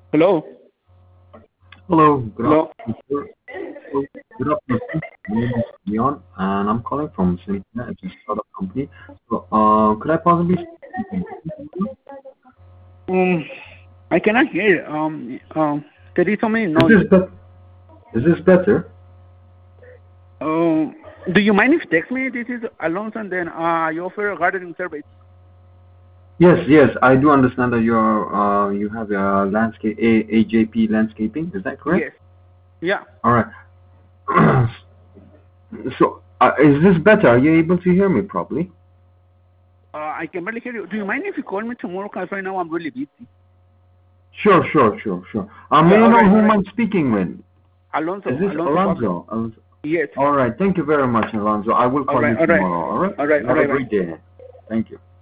Hello. Hello, good Hello. afternoon, sir. Good afternoon, sir. My name is Leon, and I'm calling from Synchrona. It's a startup company. Could I possibly speak to you? Um, I cannot hear. There is so many Is noise. this bet is this better? Um, do you mind if you text me? This is Alonso, and then you offer gardening service. Yes, I do understand that you have a AJP landscaping. Is that correct? Yes. Yeah. All right. Is this better? Are you able to hear me properly? I can barely hear you. Do you mind if you call me tomorrow? Because right now I'm really busy. Sure. Yeah. May I All know right. All whom right. I'm speaking with? Is Alonso. this Alonso Pablo. Alonso? Yes. All right. Thank you very much, Alonso. I will All call right. you All right. tomorrow. All right. All right. You All have a right. Bye. great day. Thank you.